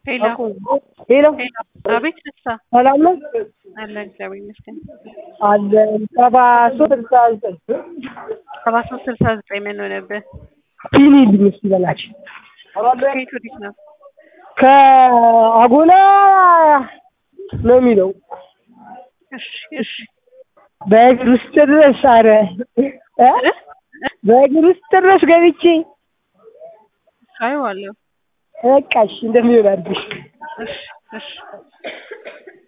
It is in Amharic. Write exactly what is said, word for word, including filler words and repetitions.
ሄሎ ሄሎ ሄሎ፣ አቤት ደስታ ሰላም ነው አለ። እግዚአብሔር ይመስገን። አለ ሰባ ሶስት ስልሳ ዘጠኝ ሰባ ሶስት ስልሳ ዘጠኝ ምን ሆነብህ? ፒኒ ልምስ ይበላች ከየት ወዲህ ነው? ከአጎና ነው የሚለው። እሺ እሺ፣ በእግር ውስጥ ድረስ አረ እ በእግር ውስጥ ድረስ ገብቼ አይዋለሁ። በቃ እሺ እንደሚሆን አድርግሽ። እሺ እሺ